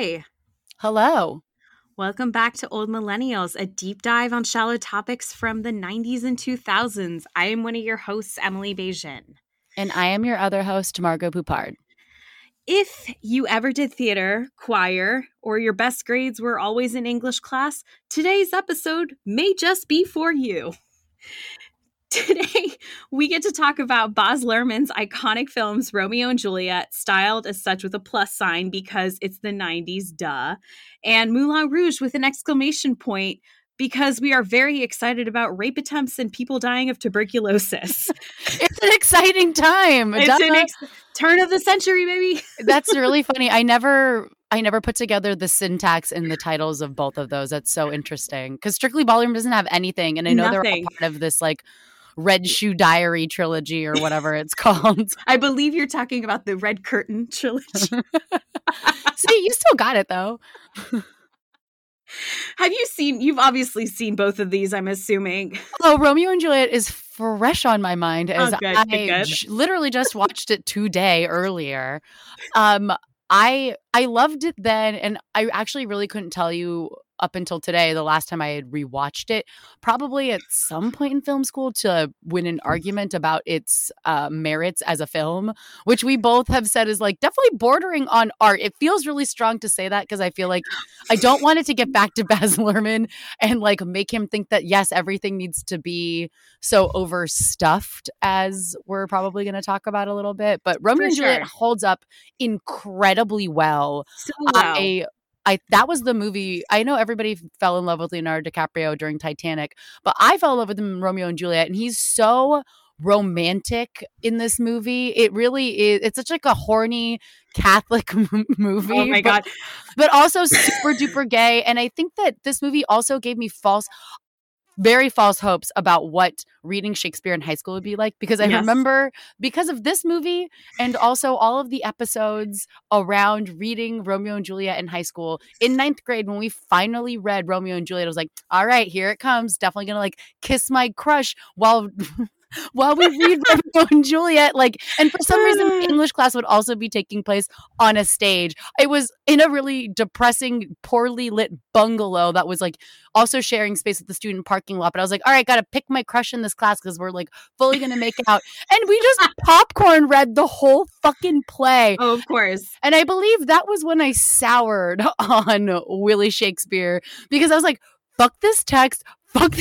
Hi. Hello. Welcome back to Old Millennials, a deep dive on shallow topics from the 90s and 2000s. I am one of your hosts, Emily Beijing. And I am your other host, Margot Poupard. If you ever did theater, choir, or your best grades were always in English class, today's episode may just be for you. Today, we get to talk about Baz Luhrmann's iconic films Romeo and Juliet, styled as such with a plus sign because it's the 90s, duh, and Moulin Rouge with an exclamation point because we are very excited about rape attempts and people dying of tuberculosis. It's an exciting time. It's an turn of the century, baby. That's really funny. I never put together the syntax in the titles of both of those. That's so interesting because Strictly Ballroom doesn't have anything, and I know they're all part of this like Red Shoe Diary trilogy or whatever it's called. I believe you're talking about the Red Curtain trilogy. See, you still got it though. You've obviously seen both of these, I'm assuming. Oh, Romeo and Juliet is fresh on my mind as good. Literally just watched it today earlier. I loved it then, and I actually really couldn't tell you up until today, the last time I had rewatched it, probably at some point in film school to win an argument about its merits as a film, which we both have said is like definitely bordering on art. It feels really strong to say that because I feel like I don't want it to get back to Baz Luhrmann and like make him think that, yes, everything needs to be so overstuffed as we're probably going to talk about a little bit. But Romeo and Juliet holds up incredibly well. So well. That was the movie. I know everybody fell in love with Leonardo DiCaprio during Titanic, but I fell in love with him in Romeo and Juliet, and he's so romantic in this movie. It really is. It's such like a horny Catholic movie. Oh my God. But also super duper gay. And I think that this movie also gave me very false hopes about what reading Shakespeare in high school would be like, because I remember because of this movie and also all of the episodes around reading Romeo and Juliet in high school. In 9th grade, when we finally read Romeo and Juliet, I was like, all right, here it comes. Definitely gonna like kiss my crush while we read Romeo and Juliet, like, and for some reason, English class would also be taking place on a stage. It was in a really depressing, poorly lit bungalow that was like also sharing space with the student parking lot. But I was like, all right, gotta pick my crush in this class because we're like fully gonna make out. And we just popcorn read the whole fucking play. Oh, of course. And I believe that was when I soured on Willie Shakespeare because I was like, fuck this text, fuck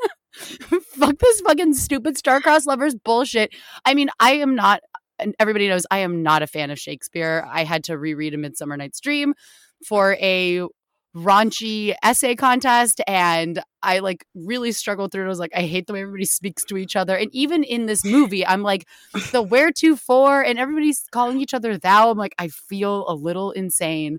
this fucking stupid star-crossed lovers bullshit. I mean, I am not, and everybody knows I am not a fan of Shakespeare. I had to reread A Midsummer Night's Dream for a raunchy essay contest, and I like really struggled through it. I was like, I hate the way everybody speaks to each other. And even in this movie, I'm like, the wheretofore, and everybody's calling each other thou. I'm like, I feel a little insane.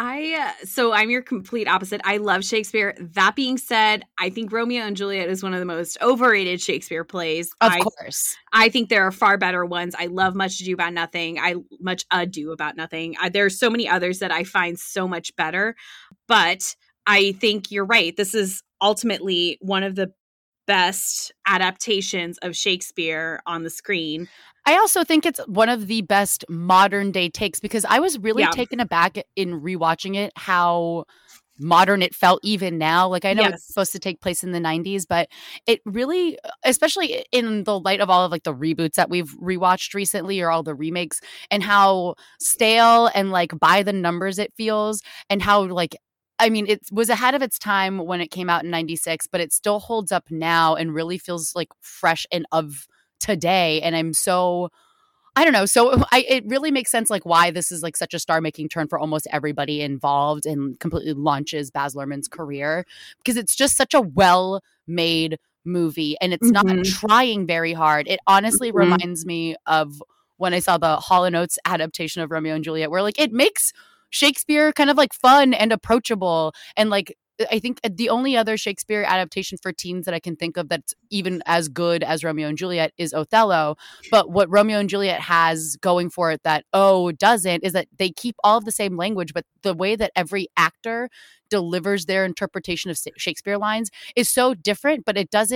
So I'm your complete opposite. I love Shakespeare. That being said, I think Romeo and Juliet is one of the most overrated Shakespeare plays. Of course. I think there are far better ones. I love Much Ado About Nothing. Much Ado About Nothing. There are so many others that I find so much better. But I think you're right. This is ultimately one of the best adaptations of Shakespeare on the screen. I also think it's one of the best modern day takes because I was really taken aback in rewatching it, how modern it felt even now. Like I know it's supposed to take place in the 90s, but it really, especially in the light of all of like the reboots that we've rewatched recently or all the remakes and how stale and like by the numbers it feels and how like, I mean, it was ahead of its time when it came out in 96, but it still holds up now and really feels like fresh and of today. And I'm so, I don't know. So it really makes sense like why this is like such a star-making turn for almost everybody involved and completely launches Baz Luhrmann's career because it's just such a well-made movie and it's not trying very hard. It honestly reminds me of when I saw the Hall & Oates adaptation of Romeo and Juliet where like it makes Shakespeare kind of like fun and approachable and like I think the only other Shakespeare adaptation for teens that I can think of that's even as good as Romeo and Juliet is Othello. But what Romeo and Juliet has going for it that doesn't is that they keep all of the same language, but the way that every actor delivers their interpretation of Shakespeare lines is so different, but it doesn't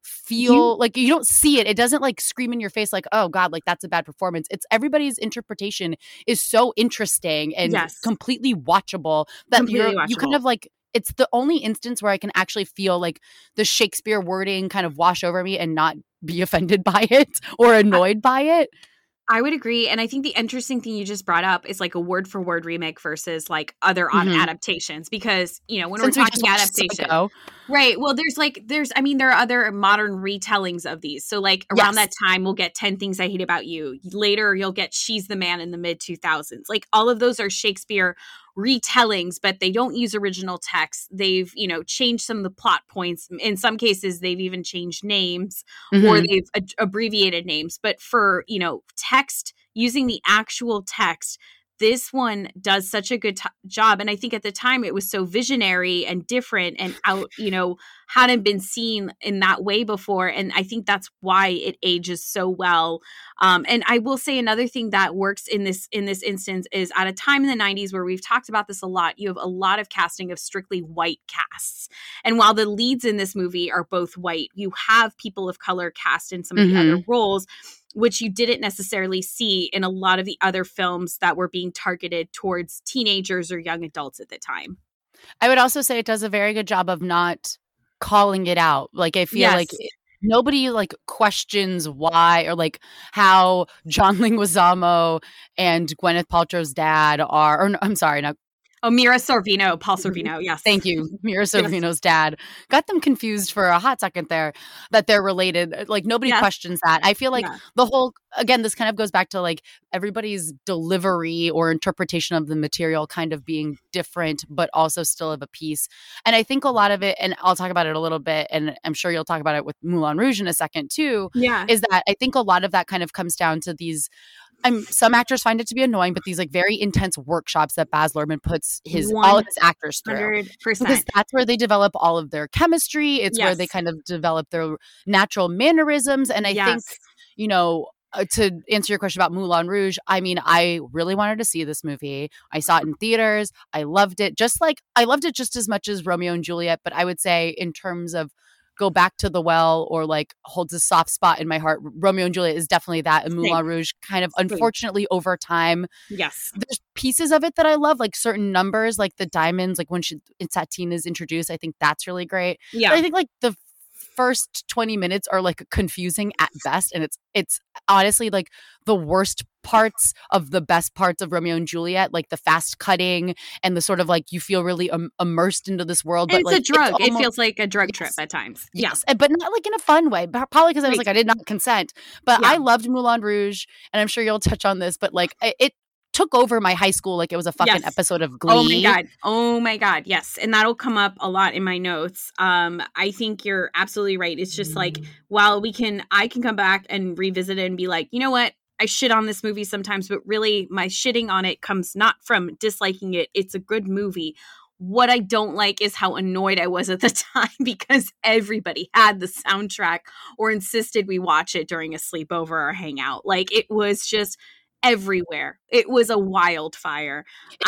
feel like you don't see it. It doesn't like scream in your face like, oh God, like that's a bad performance. It's everybody's interpretation is so interesting and completely watchable that you kind of like, it's the only instance where I can actually feel like the Shakespeare wording kind of wash over me and not be offended by it or annoyed by it. I would agree. And I think the interesting thing you just brought up is like a word for word remake versus like other adaptations, because, you know, when we're talking adaptation, right. Well, there are other modern retellings of these. So like around that time, we'll get 10 Things I Hate About You. Later, you'll get She's the Man in the mid 2000s. Like all of those are Shakespeare retellings, but they don't use original text. They've, you know, changed some of the plot points. In some cases, they've even changed names or they've abbreviated names. But for, you know, text, using the actual text, this one does such a good job. And I think at the time it was so visionary and different and out, you know, hadn't been seen in that way before. And I think that's why it ages so well. And I will say another thing that works in this instance is at a time in the 90s where we've talked about this a lot, you have a lot of casting of strictly white casts. And while the leads in this movie are both white, you have people of color cast in some of the other roles, which you didn't necessarily see in a lot of the other films that were being targeted towards teenagers or young adults at the time. I would also say it does a very good job of not calling it out. Like, I feel like nobody like questions why or like how John Leguizamo and Gwyneth Paltrow's dad are, or no, I'm sorry, not Mira Sorvino, Paul Sorvino, yes. Thank you. Mira Sorvino's dad. Got them confused for a hot second there that they're related. Like nobody questions that. I feel like the whole, again, this kind of goes back to like everybody's delivery or interpretation of the material kind of being different, but also still of a piece. And I think a lot of it, and I'll talk about it a little bit, and I'm sure you'll talk about it with Moulin Rouge in a second too, is that I think a lot of that kind of comes down to these some actors find it to be annoying, but these like very intense workshops that Baz Luhrmann puts all of his actors through. 100%. Because that's where they develop all of their chemistry. It's where they kind of develop their natural mannerisms. And I think, you know, to answer your question about Moulin Rouge, I mean, I really wanted to see this movie. I saw it in theaters. I loved it. I loved it just as much as Romeo and Juliet. But I would say in terms of Go Back to the Well or like holds a soft spot in my heart, Romeo and Juliet is definitely that. And Moulin Rouge kind of unfortunately over time. There's pieces of it that I love, like certain numbers, like the diamonds, like when Satine is introduced, I think that's really great. But I think like the first 20 minutes are like confusing at best, and it's honestly like the worst parts of the best parts of Romeo and Juliet, like the fast cutting and the sort of like you feel really immersed into this world. But it's like, a drug. It feels like a drug trip at times. But not like in a fun way. Probably because I was like, I did not consent. But I loved Moulin Rouge, and I'm sure you'll touch on this. But like it took over my high school like it was a fucking episode of Glee. Oh my God. Yes. And that'll come up a lot in my notes. I think you're absolutely right. It's just like, while I can come back and revisit it and be like, you know what? I shit on this movie sometimes, but really my shitting on it comes not from disliking it. It's a good movie. What I don't like is how annoyed I was at the time because everybody had the soundtrack or insisted we watch it during a sleepover or hangout. Like it was just everywhere. It was a wildfire.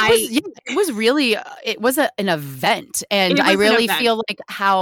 It was really an event, and I really feel like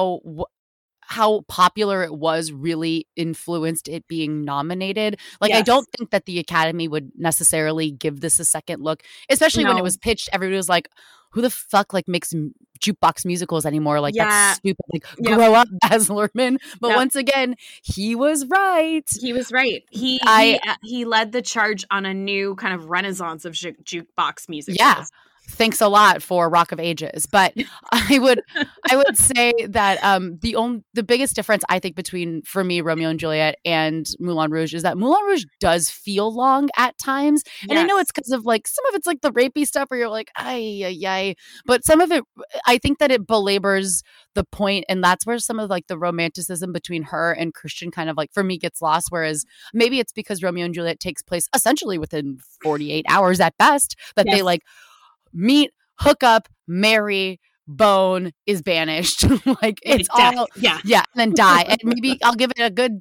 how popular it was really influenced it being nominated. Like I don't think that the Academy would necessarily give this a second look, especially when it was pitched. Everybody was like, who the fuck like makes jukebox musicals anymore? Like that's stupid. Like grow up, Baz Luhrmann. But once again, he was right. He was right. He led the charge on a new kind of renaissance of jukebox musicals. Yeah. Thanks a lot for Rock of Ages. But I would say that the biggest difference I think between, for me, Romeo and Juliet and Moulin Rouge is that Moulin Rouge does feel long at times. And I know it's because of like some of it's like the rapey stuff where you're like, ay. But some of it, I think that it belabors the point, and that's where some of like the romanticism between her and Christian kind of like for me gets lost. Whereas maybe it's because Romeo and Juliet takes place essentially within 48 hours at best that they like meet, hook up, marry, bone, is banished. Like it's all yeah, and then die. And maybe I'll give it a good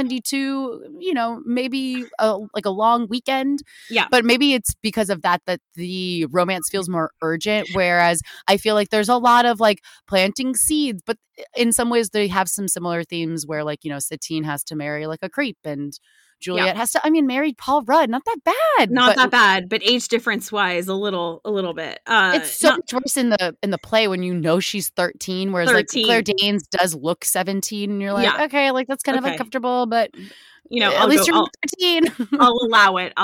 72, maybe like a long weekend. Yeah. But maybe it's because of that the romance feels more urgent, whereas I feel like there's a lot of like planting seeds, but in some ways they have some similar themes where like, Satine has to marry like a creep and Juliet has to, married Paul Rudd. Not that bad. Not that bad, but age difference wise, a little bit. It's so much worse in the play when she's 13, whereas 13. Like Claire Danes does look 17, and you're like, okay, like that's kind of uncomfortable, but at least you're 13. I'll allow it.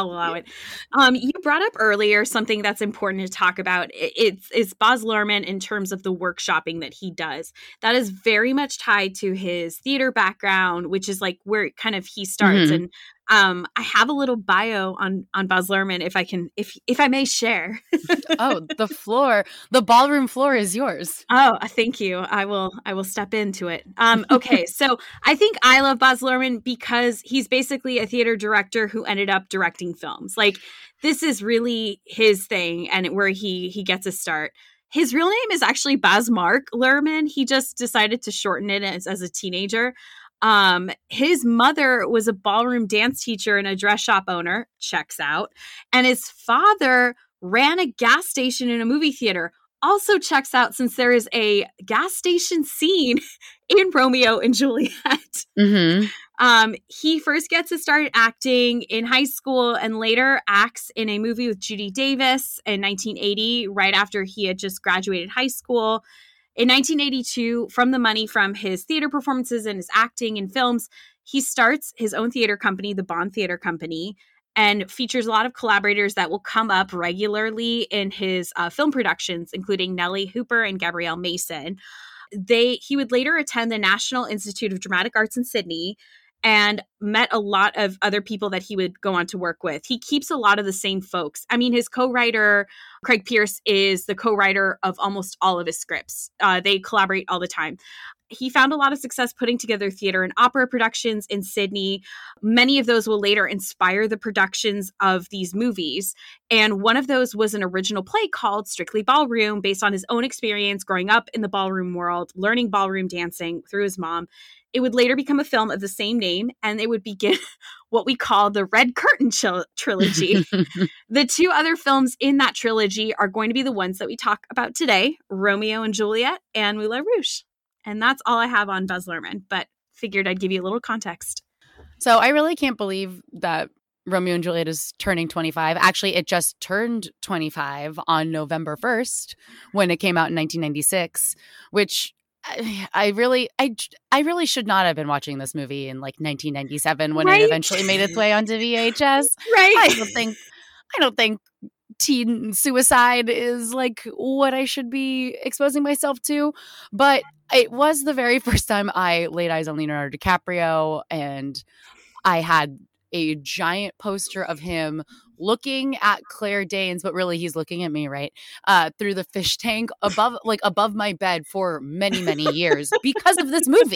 You brought up earlier something that's important to talk about. It's Baz Luhrmann in terms of the workshopping that he does. That is very much tied to his theater background, which is like where kind of he starts. Mm-hmm. And I have a little bio on Baz Luhrmann if I may share. Oh, the ballroom floor is yours. Oh, thank you. I will step into it. Okay, so I think I love Baz Luhrmann because he's basically a theater director who ended up directing films. Like this is really his thing and where he gets a start. His real name is actually Baz Mark Luhrmann. He just decided to shorten it as a teenager. His mother was a ballroom dance teacher and a dress shop owner. Checks out. And his father ran a gas station in a movie theater. Also checks out since there is a gas station scene in Romeo and Juliet. Mm-hmm. He first gets to start acting in high school and later acts in a movie with Judy Davis in 1980, right after he had just graduated high school. In 1982, from the money from his theater performances and his acting in films, he starts his own theater company, the Bond Theater Company, and features a lot of collaborators that will come up regularly in his film productions, including Nellie Hooper and Gabrielle Mason. He would later attend the National Institute of Dramatic Arts in Sydney and met a lot of other people that he would go on to work with. He keeps a lot of the same folks. I mean, his co-writer, Craig Pearce, is the co-writer of almost all of his scripts. They collaborate all the time. He found a lot of success putting together theater and opera productions in Sydney. Many of those will later inspire the productions of these movies. And one of those was an original play called Strictly Ballroom, based on his own experience growing up in the ballroom world, learning ballroom dancing through his mom. It would later become a film of the same name, and it would begin what we call the Red Curtain trilogy. The two other films in that trilogy are going to be the ones that we talk about today, Romeo and Juliet and Moulin Rouge. And that's all I have on Baz Luhrmann, but figured I'd give you a little context. So I really can't believe that Romeo and Juliet is turning 25. Actually, it just turned 25 on November 1st when it came out in 1996, which I really should not have been watching this movie in like 1997 when it eventually made its way onto VHS. Right. I don't think teen suicide is like what I should be exposing myself to, but it was the very first time I laid eyes on Leonardo DiCaprio, and I had a giant poster of him looking at Claire Danes, but really he's looking at me, right? Through the fish tank above my bed for many, many years because of this movie.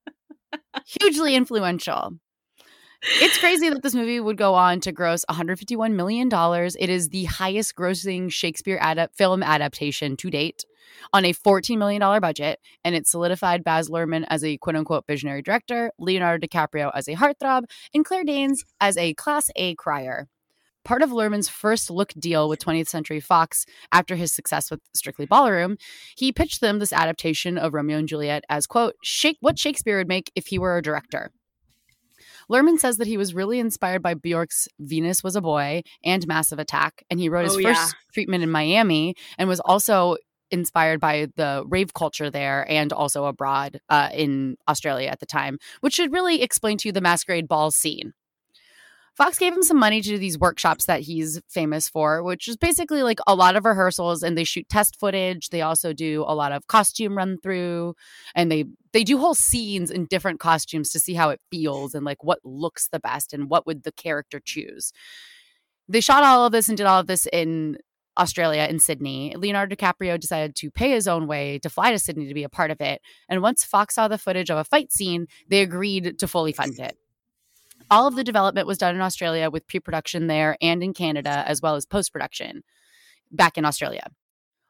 Hugely influential. It's crazy that this movie would go on to gross $151 million. It is the highest grossing Shakespeare film adaptation to date on a $14 million budget, and it solidified Baz Luhrmann as a quote-unquote visionary director, Leonardo DiCaprio as a heartthrob, and Claire Danes as a Class A crier. Part of Luhrmann's first look deal with 20th Century Fox after his success with Strictly Ballroom, he pitched them this adaptation of Romeo and Juliet as, quote, what Shakespeare would make if he were a director. Luhrmann says that he was really inspired by Bjork's Venus Was a Boy and Massive Attack, and he wrote his first treatment in Miami and was also inspired by the rave culture there and also abroad in Australia at the time, which should really explain to you the masquerade ball scene. Fox gave him some money to do these workshops that he's famous for, which is basically like a lot of rehearsals, and they shoot test footage. They also do a lot of costume run through, and they do whole scenes in different costumes to see how it feels and like what looks the best and what would the character choose. They shot all of this and did all of this in Australia, in Sydney. Leonardo DiCaprio decided to pay his own way to fly to Sydney to be a part of it. And once Fox saw the footage of a fight scene, they agreed to fully fund it. All of the development was done in Australia with pre-production there and in Canada, as well as post-production back in Australia.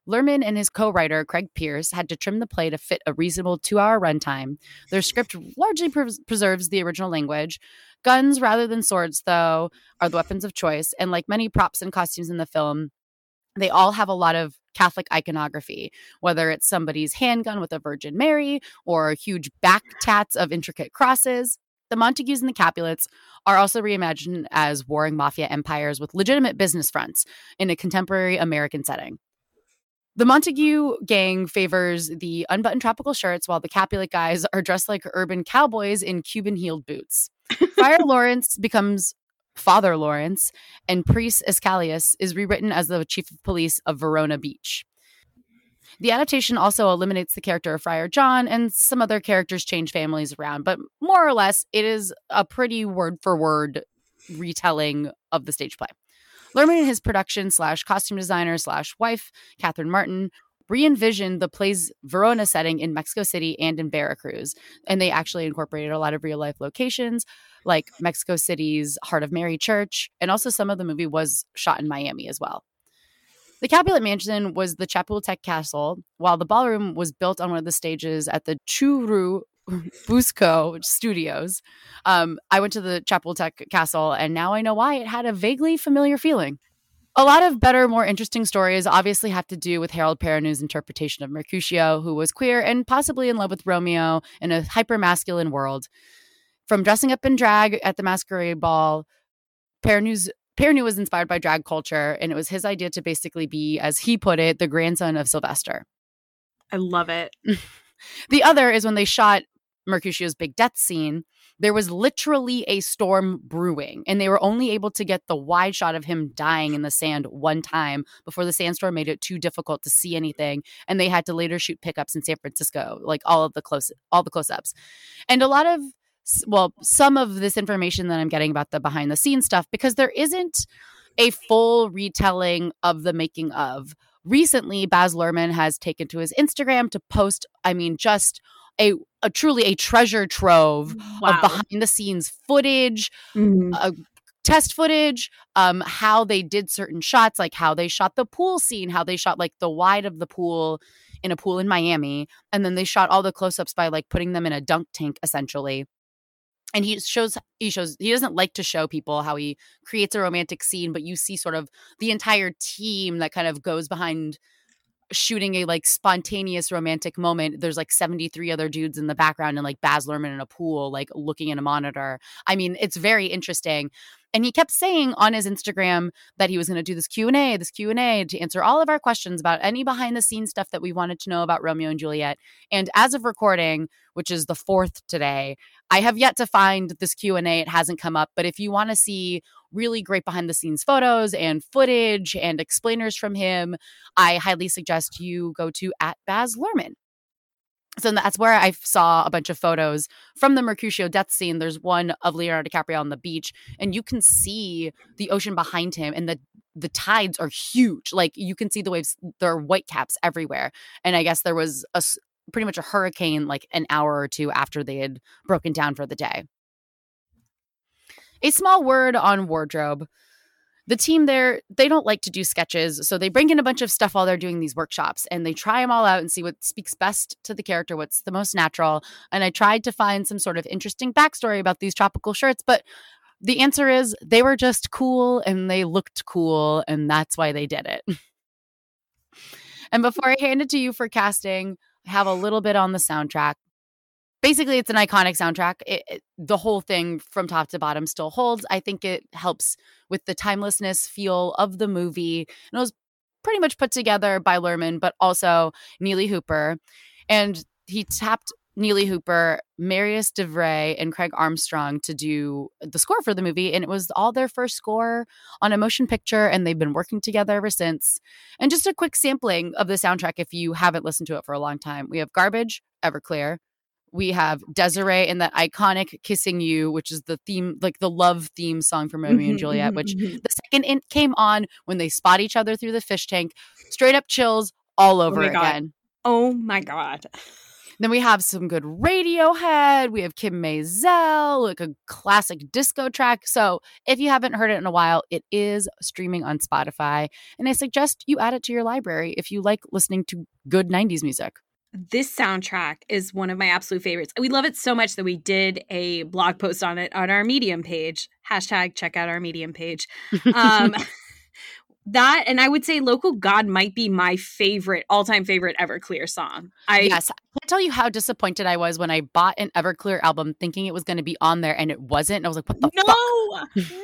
Luhrmann and his co-writer, Craig Pearce, had to trim the play to fit a reasonable 2-hour runtime. Their script largely preserves the original language. Guns rather than swords, though, are the weapons of choice. And like many props and costumes in the film, they all have a lot of Catholic iconography, whether it's somebody's handgun with a Virgin Mary or huge back tats of intricate crosses. The Montagues and the Capulets are also reimagined as warring mafia empires with legitimate business fronts in a contemporary American setting. The Montague gang favors the unbuttoned tropical shirts, while the Capulet guys are dressed like urban cowboys in Cuban-heeled boots. Friar Lawrence becomes Father Lawrence, and Priest Escalius is rewritten as the chief of police of Verona Beach. The adaptation also eliminates the character of Friar John, and some other characters change families around, but more or less, it is a pretty word-for-word retelling of the stage play. Luhrmann and his production/costume designer/wife, Catherine Martin, re-envisioned the play's Verona setting in Mexico City and in Veracruz, and they actually incorporated a lot of real-life locations, like Mexico City's Heart of Mary Church, and also some of the movie was shot in Miami as well. The Capulet Mansion was the Chapultepec Castle, while the ballroom was built on one of the stages at the Churubusco Studios. I went to the Chapultepec Castle, and now I know why it had a vaguely familiar feeling. A lot of better, more interesting stories obviously have to do with Harold Perrineau's interpretation of Mercutio, who was queer and possibly in love with Romeo in a hyper-masculine world. From dressing up in drag at the masquerade ball, Perrineau was inspired by drag culture, and it was his idea to basically be, as he put it, the grandson of Sylvester. I love it. The other is when they shot Mercutio's big death scene, there was literally a storm brewing, and they were only able to get the wide shot of him dying in the sand one time before the sandstorm made it too difficult to see anything, and they had to later shoot pickups in San Francisco, like all the close-ups. And some of this information that I'm getting about the behind-the-scenes stuff, because there isn't a full retelling of the making of. Recently, Baz Luhrmann has taken to his Instagram to post, just a truly a treasure trove of behind-the-scenes footage, test footage, how they did certain shots, like how they shot the pool scene, how they shot like the wide of the pool in a pool in Miami, and then they shot all the close-ups by like putting them in a dunk tank, essentially. And he doesn't like to show people how he creates a romantic scene, but you see sort of the entire team that kind of goes behind shooting a like spontaneous romantic moment. There's like 73 other dudes in the background and like Baz Luhrmann in a pool, like looking in a monitor. It's very interesting. And he kept saying on his Instagram that he was going to do this Q&A to answer all of our questions about any behind the scenes stuff that we wanted to know about Romeo and Juliet. And as of recording, which is the 4th today, I have yet to find this Q&A. It hasn't come up. But if you want to see really great behind the scenes photos and footage and explainers from him, I highly suggest you go to @BazLuhrmann. So that's where I saw a bunch of photos from the Mercutio death scene. There's one of Leonardo DiCaprio on the beach, and you can see the ocean behind him, and the tides are huge. Like you can see the waves. There are white caps everywhere. And I guess there was pretty much a hurricane like an hour or two after they had broken down for the day. A small word on wardrobe. The team there, they don't like to do sketches, so they bring in a bunch of stuff while they're doing these workshops, and they try them all out and see what speaks best to the character, what's the most natural. And I tried to find some sort of interesting backstory about these tropical shirts, but the answer is they were just cool, and they looked cool, and that's why they did it. And before I hand it to you for casting, I have a little bit on the soundtrack. Basically, it's an iconic soundtrack. The whole thing from top to bottom still holds. I think it helps with the timelessness feel of the movie. And it was pretty much put together by Luhrmann, but also Neely Hooper. And he tapped Neely Hooper, Marius DeVray, and Craig Armstrong to do the score for the movie. And it was all their first score on a motion picture, and they've been working together ever since. And just a quick sampling of the soundtrack if you haven't listened to it for a long time. We have Garbage, Everclear. We have Desiree and that iconic Kissing You, which is the theme, like the love theme song from Romeo and Juliet, which the second it came on when they spot each other through the fish tank, straight up chills all over again. Oh my God. Then we have some good Radiohead. We have Kim Maisel, like a classic disco track. So if you haven't heard it in a while, it is streaming on Spotify. And I suggest you add it to your library if you like listening to good 90s music. This soundtrack is one of my absolute favorites. We love it so much that we did a blog post on it on our Medium page. # check out our Medium page. That, and I would say Local God might be my favorite, all-time favorite Everclear song. Yes. I can't tell you how disappointed I was when I bought an Everclear album thinking it was going to be on there and it wasn't. And I was like, what the fuck?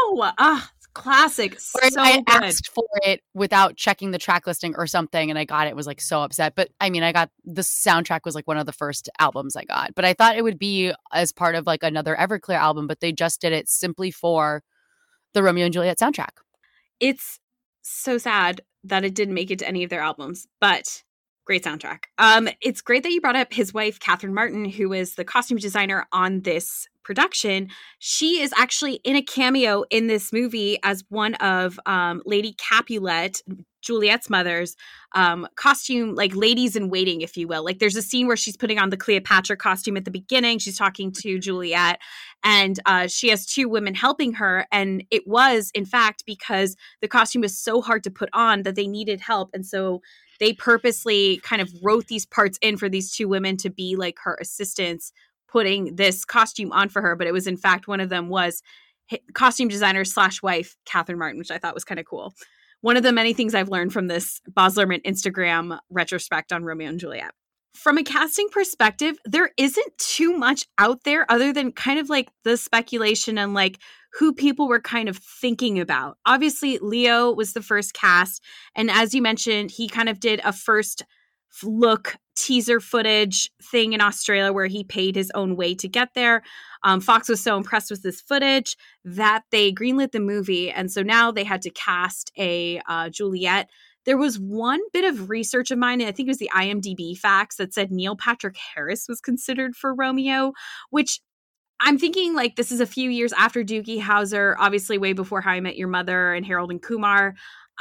No! Classic. So I asked for it without checking the track listing or something, and I got it. Was like so upset. But I mean, I got the soundtrack was like one of the first albums I got. But I thought it would be as part of like another Everclear album, but they just did it simply for the Romeo and Juliet soundtrack. It's so sad that it didn't make it to any of their albums, but great soundtrack. It's great that you brought up his wife, Catherine Martin, who is the costume designer on this production. She is actually in a cameo in this movie as one of Lady Capulet, Juliet's mother's costume, like ladies in waiting, if you will. Like there's a scene where she's putting on the Cleopatra costume at the beginning. She's talking to Juliet, and she has 2 women helping her. And it was, in fact, because the costume was so hard to put on that they needed help. And so they purposely kind of wrote these parts in for these 2 women to be like her assistants putting this costume on for her. But it was, in fact, one of them was costume designer / wife, Catherine Martin, which I thought was kind of cool. One of the many things I've learned from this Baz Luhrmann Instagram retrospect on Romeo and Juliet. From a casting perspective, there isn't too much out there other than kind of like the speculation and like who people were kind of thinking about. Obviously, Leo was the first cast. And as you mentioned, he kind of did a first look teaser footage thing in Australia where he paid his own way to get there. Fox was so impressed with this footage that they greenlit the movie. And so now they had to cast a Juliet. There was one bit of research of mine, and I think it was the IMDb facts that said Neil Patrick Harris was considered for Romeo, which I'm thinking like this is a few years after Doogie Howser, obviously way before How I Met Your Mother and Harold and Kumar.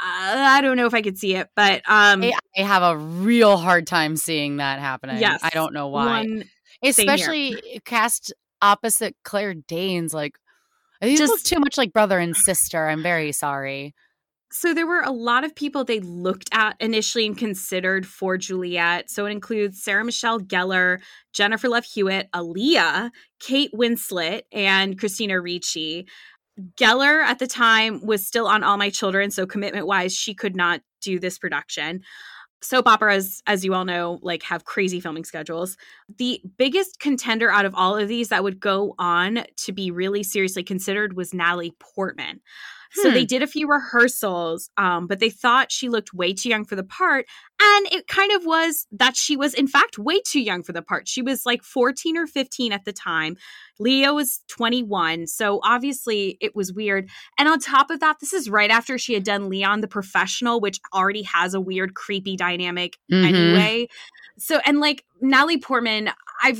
I don't know if I could see it, but I have a real hard time seeing that happening. Yes, I don't know why. Especially cast opposite Claire Danes. Like, these look too much like brother and sister. I'm very sorry. So there were a lot of people they looked at initially and considered for Juliet. So it includes Sarah Michelle Gellar, Jennifer Love Hewitt, Aaliyah, Kate Winslet, and Christina Ricci. Gellar at the time was still on All My Children, so commitment-wise, she could not do this production. Soap operas, as you all know, like have crazy filming schedules. The biggest contender out of all of these that would go on to be really seriously considered was Natalie Portman. So they did a few rehearsals, but they thought she looked way too young for the part. And it kind of was that she was, in fact, way too young for the part. She was like 14 or 15 at the time. Leo was 21. So obviously it was weird. And on top of that, this is right after she had done Leon the Professional, which already has a weird, creepy dynamic anyway. So, and like Natalie Portman,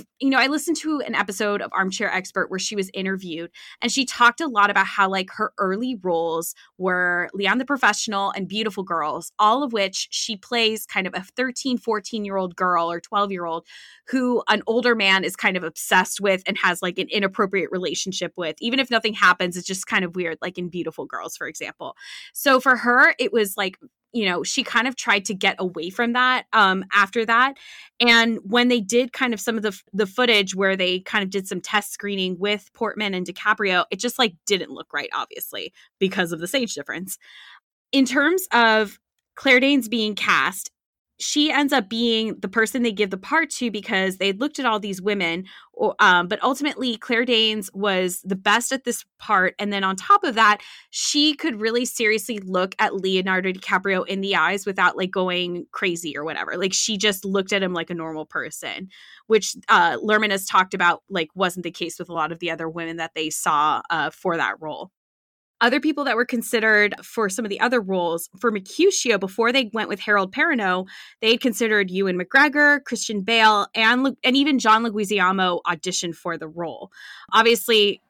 I listened to an episode of Armchair Expert where she was interviewed, and she talked a lot about how like her early roles were Leon the Professional and Beautiful Girls, all of which she plays kind of a 13, 14-year-old girl or 12-year-old who an older man is kind of obsessed with and has like an inappropriate relationship with. Even if nothing happens, it's just kind of weird, like in Beautiful Girls, for example. So for her, it was like, she kind of tried to get away from that after that. And when they did kind of some of the footage where they kind of did some test screening with Portman and DiCaprio, it just like didn't look right, obviously, because of the age difference. In terms of Claire Danes being cast, she ends up being the person they give the part to because they looked at all these women, but ultimately Claire Danes was the best at this part. And then on top of that, she could really seriously look at Leonardo DiCaprio in the eyes without like going crazy or whatever. Like she just looked at him like a normal person, which Luhrmann has talked about like wasn't the case with a lot of the other women that they saw for that role. Other people that were considered for some of the other roles, for Mercutio, before they went with Harold Perrineau, they had considered Ewan McGregor, Christian Bale, and even John Leguizamo auditioned for the role. Obviously,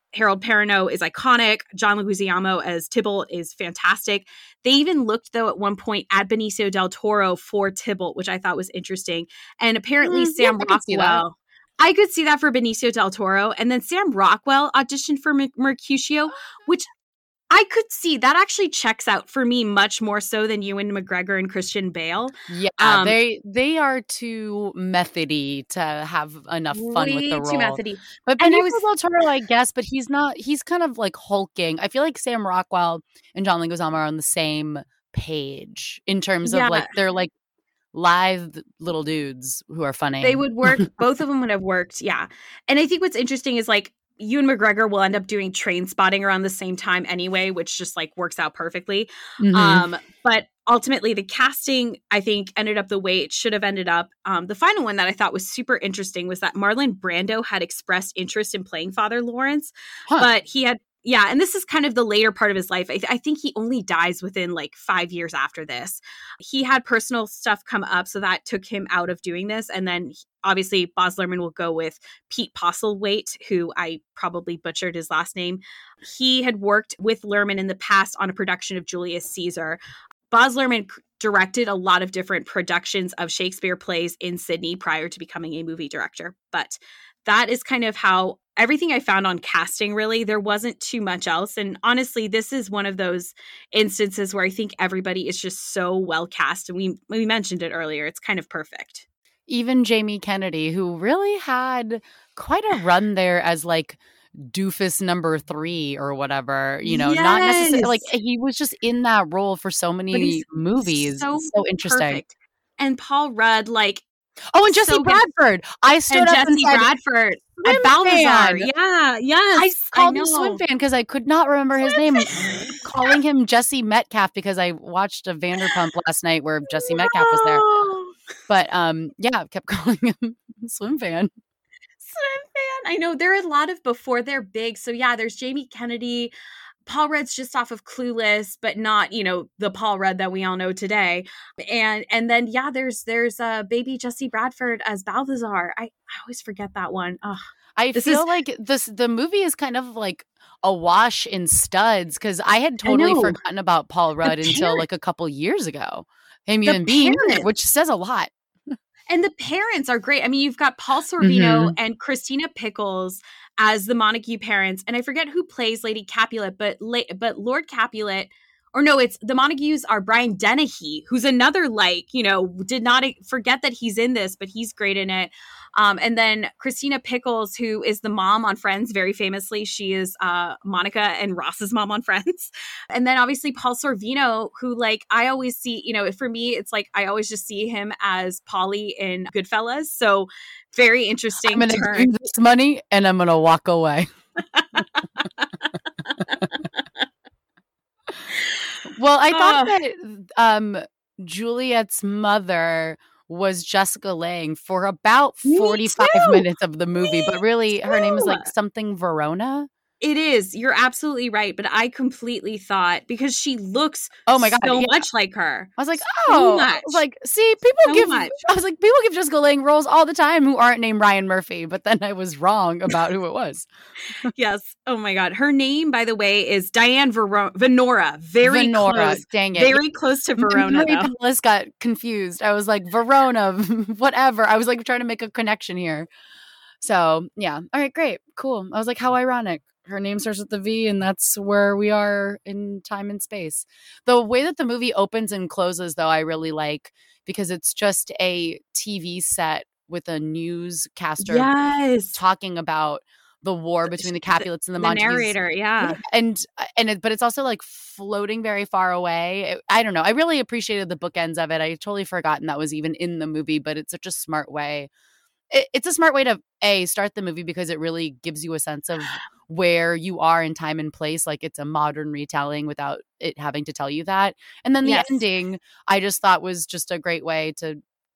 Harold Perrineau is iconic. John Leguizamo as Tybalt is fantastic. They even looked, though, at one point at Benicio del Toro for Tybalt, which I thought was interesting. And apparently Sam Rockwell... I could see that for Benicio del Toro. And then Sam Rockwell auditioned for Mercutio, which I could see. That actually checks out for me much more so than Ewan McGregor and Christian Bale. Yeah, they are too methody to have enough fun with the role. Too methody. But Benicio del Toro, I guess, but he's not. He's kind of like hulking. I feel like Sam Rockwell and John Leguizamo are on the same page in terms of like they're like live little dudes who are funny. They would work. Both of them would have worked. Yeah. And I think what's interesting is like Ewan McGregor will end up doing Trainspotting around the same time anyway, which just like works out perfectly. But ultimately the casting, I think, ended up the way it should have ended up. The final one that I thought was super interesting was that Marlon Brando had expressed interest in playing Father Lawrence, but he had and this is kind of the later part of his life. I think he only dies within like 5 years after this. He had personal stuff come up, so that took him out of doing this. And then obviously Baz Luhrmann will go with Pete Postlethwaite, who I probably butchered his last name. He had worked with Luhrmann in the past on a production of Julius Caesar. Baz Luhrmann directed a lot of different productions of Shakespeare plays in Sydney prior to becoming a movie director. But that is kind of how everything I found on casting, really. There wasn't too much else. And honestly, this is one of those instances where I think everybody is just so well cast. And we mentioned it earlier. It's kind of perfect. Even Jamie Kennedy, who really had quite a run there as like doofus number 3 or whatever, you know, not necessarily like he was just in that role for so many movies. So interesting. Perfect. And Paul Rudd, like, and Jesse Bradford. I stood up and said Bradford at Balthazar. Yeah, yes. I called him Swim Fan because I could not remember his name. Calling him Jesse Metcalf because I watched a Vanderpump last night where Jesse Metcalf was there. But I kept calling him Swim Fan. Swim Fan. I know there are a lot of before they're big. So yeah, there's Jamie Kennedy. Paul Rudd's just off of Clueless, but not, you know, the Paul Rudd that we all know today. And then there's baby Jesse Bradford as Balthazar. I always forget that one. I feel like the movie is kind of like a wash in studs because I had totally forgotten about Paul Rudd until like a couple years ago. Him even being in it, which says a lot. And the parents are great. I mean, you've got Paul Sorvino and Christina Pickles as the Montague parents. And I forget who plays Lady Capulet, but Lord Capulet, or no, it's the Montagues are Brian Dennehy, who's another, like, you know, did not forget that he's in this, but he's great in it. And then Christina Pickles, who is the mom on Friends, very famously. She is Monica and Ross's mom on Friends. And then obviously Paul Sorvino, who, like, I always see, you know, for me, it's like I always just see him as Paulie in Goodfellas. So very interesting. I'm going to give you this money and I'm going to walk away. Well, I thought that Juliet's mother was Jessica Lange for about 45 minutes of the movie, but really her name is like something Verona. It is. You're absolutely right. But I completely thought because she looks so much like her. I was like, I was like, see, people give Jessica Lange roles all the time who aren't named Ryan Murphy, but then I was wrong about who it was. Yes. Oh my God. Her name, by the way, is Diane Venora. Very close. Dang it. Very close to Verona. Mary Pillis got confused. I was like, Verona, whatever. I was like trying to make a connection here. So yeah. All right, great. Cool. I was like, how ironic. Her name starts with the V, and that's where we are in time and space. The way that the movie opens and closes, though, I really like because it's just a TV set with a newscaster talking about the war between the Capulets and the Montagues. Narrator, yeah. But it's also like floating very far away. I don't know. I really appreciated the bookends of it. I totally forgotten that was even in the movie, but it's such a smart way. It's a smart way to start the movie because it really gives you a sense of where you are in time and place. Like it's a modern retelling without it having to tell you that. And then the ending, I just thought was just a great way to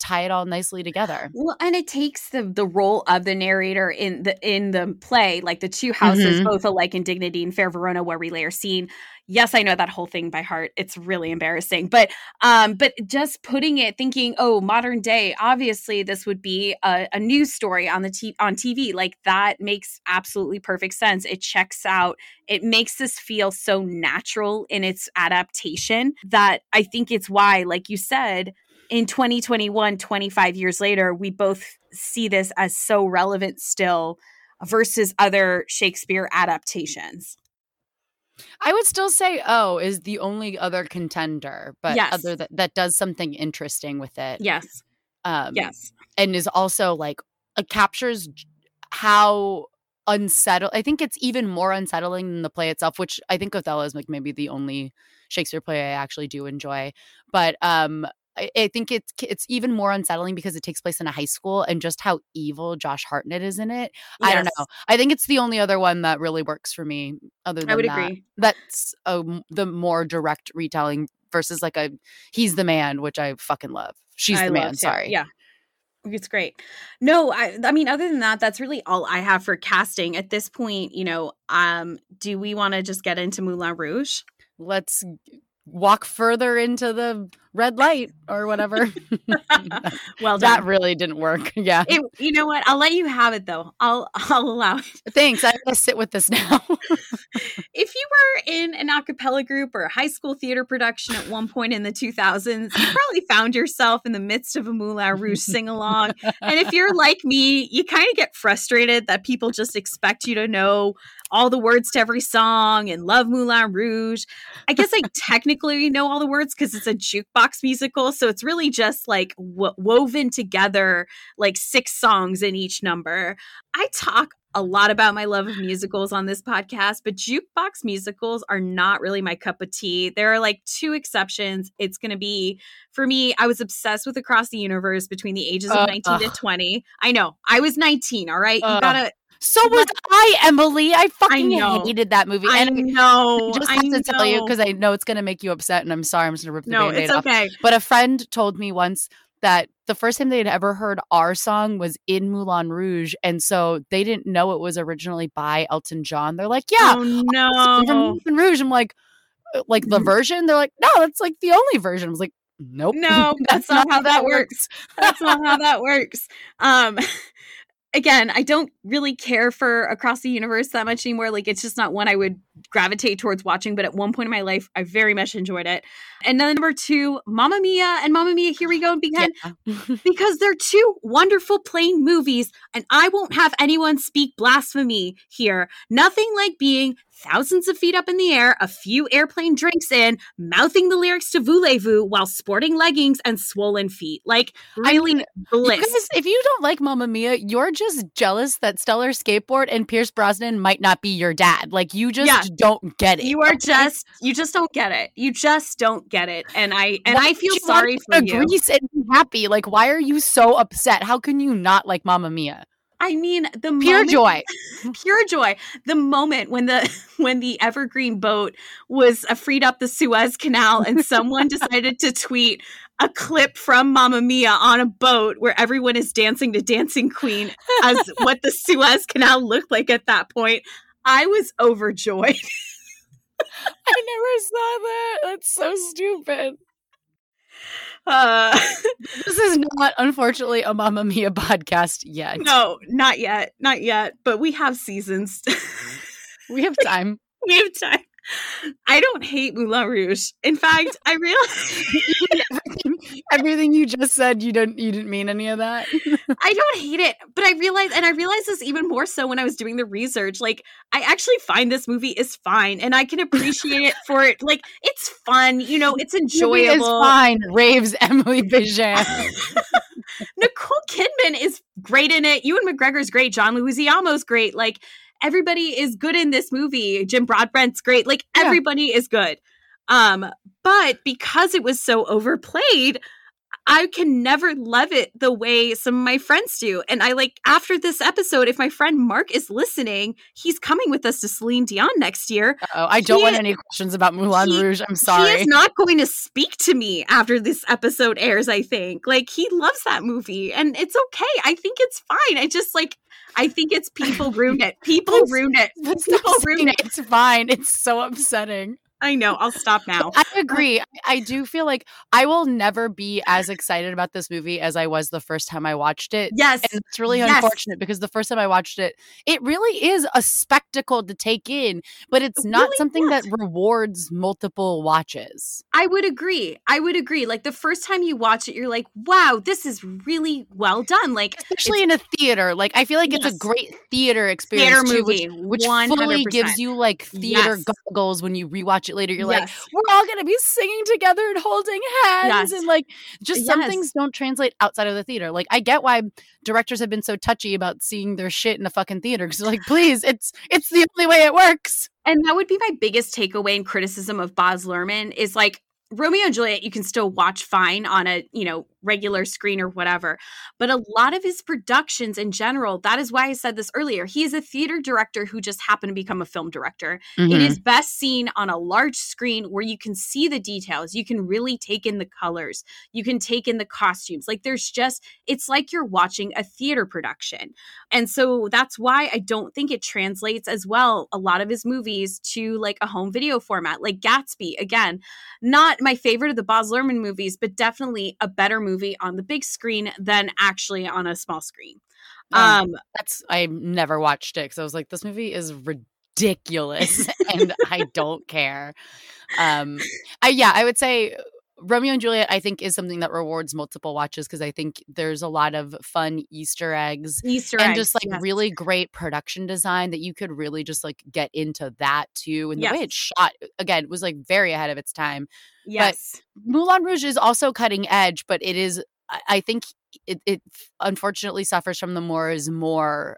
tie it all nicely together. Well, and it takes the role of the narrator in the play, like the two houses, both alike in dignity and Fair Verona, where we lay our scene. Yes, I know that whole thing by heart. It's really embarrassing, but just putting it, thinking, oh, modern day, obviously this would be a news story on on TV. Like that makes absolutely perfect sense. It checks out. It makes this feel so natural in its adaptation that I think it's why, like you said, in 2021, 25 years later, we both see this as so relevant still versus other Shakespeare adaptations. I would still say is the only other contender, but other that does something interesting with it. Yes. Yes. And is also like captures how unsettled. I think it's even more unsettling than the play itself, which I think Othello is like maybe the only Shakespeare play I actually do enjoy. But I think it's even more unsettling because it takes place in a high school and just how evil Josh Hartnett is in it. Yes. I don't know. I think it's the only other one that really works for me. Other than I would agree. That's the more direct retelling versus like he's the man, which I fucking love. She's the man. Sorry. Yeah. It's great. No, I mean, other than that, that's really all I have for casting at this point. Do we want to just get into Moulin Rouge? Let's walk further into the red light or whatever. Well done. That really didn't work. Yeah. You know what? I'll let you have it though. I'll allow it. Thanks. I'm going to sit with this now. If you were in an a cappella group or a high school theater production at one point in the 2000s, you probably found yourself in the midst of a Moulin Rouge sing-along. And if you're like me, you kind of get frustrated that people just expect you to know all the words to every song and love Moulin Rouge. I guess I technically know all the words because it's a jukebox musical. So it's really just like woven together like 6 songs in each number. I talk a lot about my love of musicals on this podcast, but jukebox musicals are not really my cup of tea. There are like 2 exceptions. It's going to be, for me, I was obsessed with Across the Universe between the ages of 19 to 20. I know. I was 19, all right? You gotta... So was I, Emily. I fucking hated that movie. I know. I just have to tell you because I know it's going to make you upset, and I'm sorry. I'm just going to rip the Band-Aid off. Okay. But a friend told me once that the first time they'd ever heard our song was in Moulin Rouge, and so they didn't know it was originally by Elton John. They're like, "Yeah, oh no, from Moulin Rouge." I'm like the version. They're like, "No, that's like the only version." I was like, "Nope, no, that's not how that works. That's not how that works." Again, I don't really care for Across the Universe that much anymore. Like, it's just not one I would gravitate towards watching. But at one point in my life, I very much enjoyed it. And then number 2, Mamma Mia and Mamma Mia, Here We Go Again. Yeah. Because they're 2 wonderful plain movies. And I won't have anyone speak blasphemy here. Nothing like being thousands of feet up in the air, a few airplane drinks in, mouthing the lyrics to Voulez-Vous while sporting leggings and swollen feet. Like, really bliss. Because if you don't like Mamma Mia, you're just jealous that Stellar Skateboard and Pierce Brosnan might not be your dad. Like, you just don't get it. You just don't get it. You just don't get it. And I feel sorry for you. Grease and be happy. Like, why are you so upset? How can you not like Mamma Mia? I mean, pure joy. The moment when the Evergreen boat was freed up the Suez Canal and someone decided to tweet a clip from Mamma Mia on a boat where everyone is dancing to Dancing Queen as what the Suez Canal looked like at that point, I was overjoyed. I never saw that. That's so stupid. This is not, unfortunately, a Mamma Mia podcast yet. No, not yet. Not yet. But we have seasons. We have time. We have time. I don't hate Moulin Rouge. In fact, I realize everything you just said, you didn't mean any of that. I don't hate it, but I realized this even more so when I was doing the research. Like, I actually find this movie is fine, and I can appreciate it for it. Like, it's fun, it's enjoyable. It's fine. Raves Emily Bijan. Nicole Kidman is great in it. Ewan McGregor's great. John Leguizamo's great. Like, everybody is good in this movie. Jim Broadbent's great. Like, everybody is good. But because it was so overplayed, I can never love it the way some of my friends do. And I like, after this episode, if my friend Mark is listening, he's coming with us to Celine Dion next year. Oh, I don't want any questions about Moulin Rouge. I'm sorry. He is not going to speak to me after this episode airs, I think. Like, he loves that movie, and it's okay. I think it's fine. I think it's people ruined it. People ruined it. People ruined it. It's fine. It's so upsetting. I know. I'll stop now. I agree. I do feel like I will never be as excited about this movie as I was the first time I watched it. Yes. And it's really unfortunate because the first time I watched it, it really is a spectacle to take in, but it's not really something that rewards multiple watches. I would agree. Like, the first time you watch it, you're like, wow, this is really well done. Like, especially in a theater. Like, I feel like it's a great theater experience theater too, movie, which fully gives you like theater goggles when you rewatch it later. You're like, we're all going to be singing together and holding hands. And like, just some things don't translate outside of the theater. Like, I get why directors have been so touchy about seeing their shit in a fucking theater. Because they're like, please, it's the only way it works. And that would be my biggest takeaway and criticism of Baz Luhrmann is like, Romeo and Juliet, you can still watch fine on a, regular screen or whatever. But a lot of his productions in general, that is why I said this earlier, he is a theater director who just happened to become a film director. Mm-hmm. It is best seen on a large screen where you can see the details. You can really take in the colors. You can take in the costumes. Like, it's like you're watching a theater production. And so that's why I don't think it translates as well, a lot of his movies, to like a home video format. Like Gatsby, again, not my favorite of the Baz Luhrmann movies, but definitely a better movie on the big screen than actually on a small screen. I never watched it because I was like, this movie is ridiculous and I don't care. I would say Romeo and Juliet, I think, is something that rewards multiple watches because I think there's a lot of fun Easter eggs and just like really great production design that you could really just like get into that too. And the way it's shot, again, was like very ahead of its time. Yes. But Moulin Rouge is also cutting edge, but it is, I think it unfortunately suffers from the more is more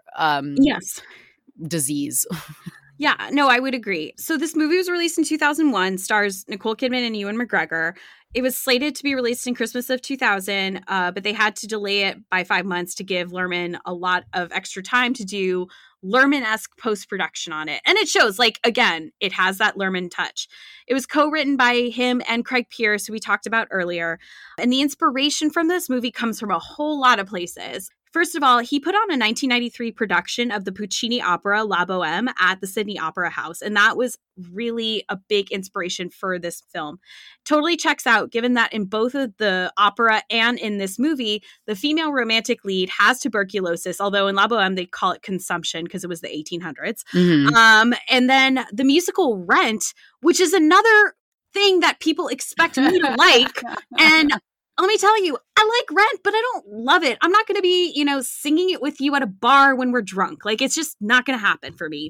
disease. Yeah, no, I would agree. So this movie was released in 2001, stars Nicole Kidman and Ewan McGregor. It was slated to be released in Christmas of 2000, but they had to delay it by 5 months to give Luhrmann a lot of extra time to do Luhrmann-esque post-production on it. And it shows, like, again, it has that Luhrmann touch. It was co-written by him and Craig Pearce, who we talked about earlier. And the inspiration from this movie comes from a whole lot of places. First of all, he put on a 1993 production of the Puccini opera La Bohème at the Sydney Opera House, and that was really a big inspiration for this film. Totally checks out, given that in both of the opera and in this movie, the female romantic lead has tuberculosis, although in La Bohème they call it consumption because it was the 1800s. Mm-hmm. And then the musical Rent, which is another thing that people expect me to like, and let me tell you, I like Rent, but I don't love it. I'm not going to be, singing it with you at a bar when we're drunk. Like, it's just not going to happen for me.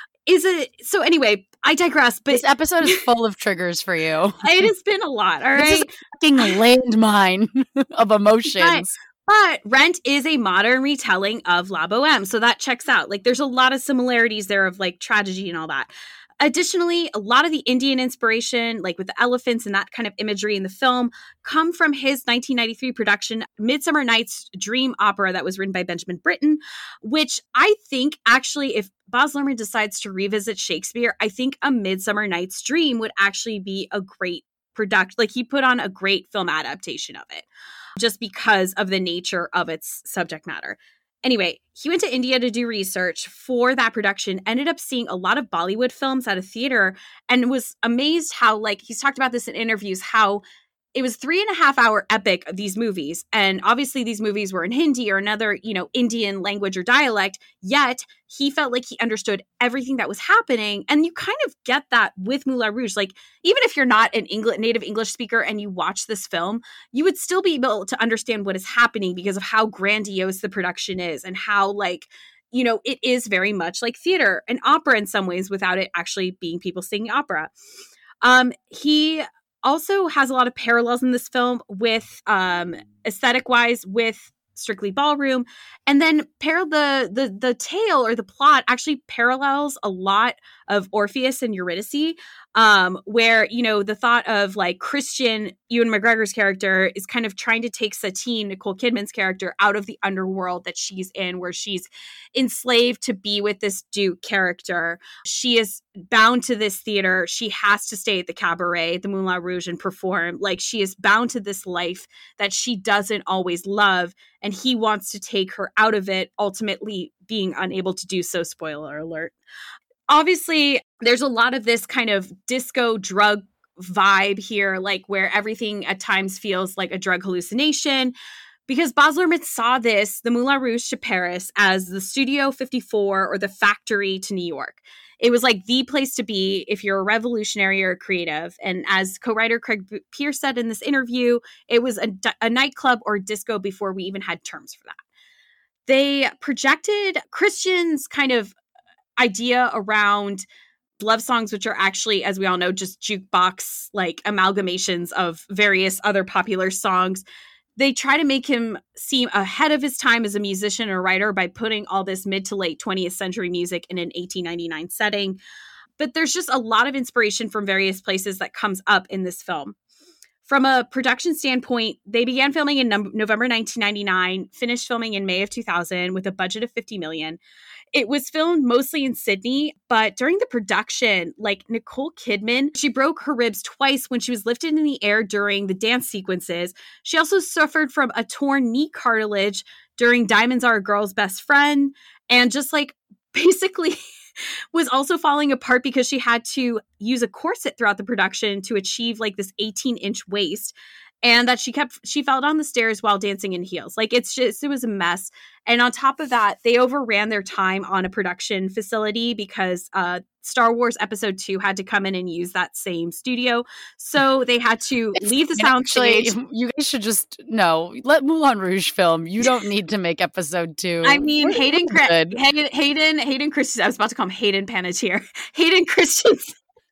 So anyway, I digress. But this episode is full of triggers for you. It has been a lot, all right? This is a fucking landmine of emotions. But Rent is a modern retelling of La Bohème, so that checks out. Like, there's a lot of similarities there of, like, tragedy and all that. Additionally, a lot of the Indian inspiration, like with the elephants and that kind of imagery in the film, come from his 1993 production, Midsummer Night's Dream opera that was written by Benjamin Britten, which I think actually, if Baz Luhrmann decides to revisit Shakespeare, I think A Midsummer Night's Dream would actually be a great production. Like, he put on a great film adaptation of it just because of the nature of its subject matter. Anyway, he went to India to do research for that production, ended up seeing a lot of Bollywood films at a theater, and was amazed how, like, he's talked about this in interviews, how it was 3.5 hour epic of these movies. And obviously these movies were in Hindi or another, Indian language or dialect, yet he felt like he understood everything that was happening. And you kind of get that with Moulin Rouge. Like, even if you're not an native English speaker and you watch this film, you would still be able to understand what is happening because of how grandiose the production is and how, like, it is very much like theater and opera in some ways without it actually being people singing opera. He also has a lot of parallels in this film with aesthetic wise with Strictly Ballroom. And then the tale or the plot actually parallels a lot of Orpheus and Eurydice, where, you know, the thought of like Christian, Ewan McGregor's character, is kind of trying to take Satine, Nicole Kidman's character, out of the underworld that she's in, where she's enslaved to be with this Duke character. She is bound to this theater. She has to stay at the cabaret, the Moulin Rouge, and perform. Like, she is bound to this life that she doesn't always love, and he wants to take her out of it, ultimately being unable to do so. Spoiler alert. Obviously, there's a lot of this kind of disco drug vibe here, like where everything at times feels like a drug hallucination, because Baz Luhrmann saw this, the Moulin Rouge to Paris, as the Studio 54 or the factory to New York. It was like the place to be if you're a revolutionary or a creative. And as co-writer Craig Pearce said in this interview, it was a nightclub or disco before we even had terms for that. They projected Christian's kind of idea around love songs, which are actually, as we all know, just jukebox like amalgamations of various other popular songs. They try to make him seem ahead of his time as a musician or writer by putting all this mid to late 20th century music in an 1899 setting. But there's just a lot of inspiration from various places that comes up in this film. From a production standpoint, they began filming in November 1999, finished filming in May of 2000 with a budget of $50 million. It was filmed mostly in Sydney, but during the production, like Nicole Kidman, she broke her ribs twice when she was lifted in the air during the dance sequences. She also suffered from a torn knee cartilage during Diamonds Are a Girl's Best Friend, and just like basically was also falling apart because she had to use a corset throughout the production to achieve like this 18-inch waist. And that she fell down the stairs while dancing in heels. Like, it was a mess. And on top of that, they overran their time on a production facility because Star Wars Episode 2 had to come in and use that same studio. So they had to leave the soundstage. You guys should just, let Moulin Rouge film. You don't need to make Episode 2. I mean, Hayden Christensen, I was about to call him Hayden Panettiere. Hayden Christensen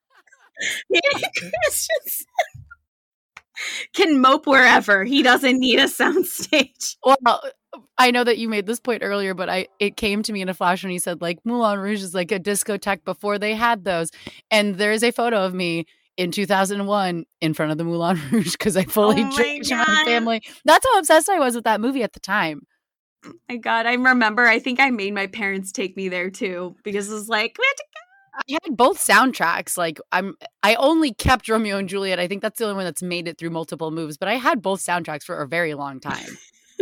can mope wherever. He doesn't need a soundstage. Well, I know that you made this point earlier, but it came to me in a flash when he said, like, Moulin Rouge is like a discotheque before they had those. And there's a photo of me in 2001 in front of the Moulin Rouge because I fully changed my family. That's how obsessed I was with that movie at the time. Oh my God, I remember. I think I made my parents take me there too because it was like, we had to go. I had both soundtracks. Like, I only kept Romeo and Juliet. I think that's the only one that's made it through multiple moves, but I had both soundtracks for a very long time.